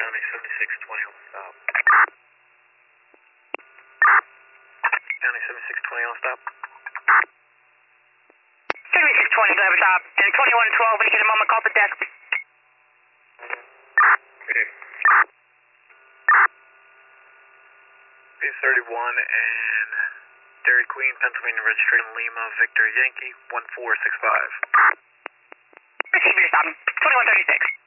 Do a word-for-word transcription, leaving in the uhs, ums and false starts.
County seventy-six twenty on stop. County seventy-six twenty on stop. seventy-six twenty, driver stop. And twenty-one twelve, when you get a moment, call the desk. Okay. B thirty-one and Dairy Queen, Pennsylvania registration Lima, Victor Yankee, one four six five. Receive your stop. twenty-one thirty-six.